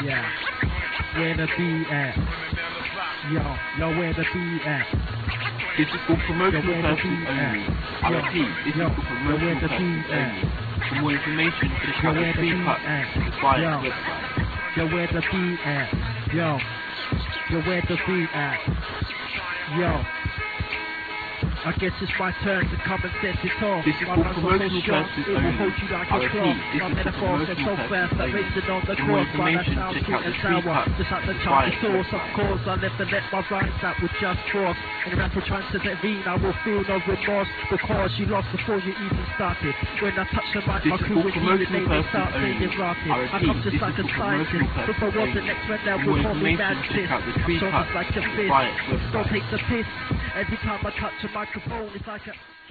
Yeah. Where the beat at? Yo, where the beat at? This is for promotional purposes only. I repeat, this is for promotional purposes only. For more information, check out the Pre-Cut Bias website. Yo, where the beat at? Yo, where the beat at? Yo. I guess it's my turn to come and set it off. This is for promotional purposes only. I repeat, this is for promotional purposes only. For more information, check out the Pre-Cut just like the Chinese sauce, of course. I never let my rhymes that would just cross. And if you're trying to intervene, I will feel no remorse because you lost before you even started. When I touch the mic, my crew will hear it, they will start saying it's rotted. I come just like a scientist. If I was the next one, that would call me bad shit. I'm sort of like a fist. Don't take the piss. Every time I touch a microphone, it's like a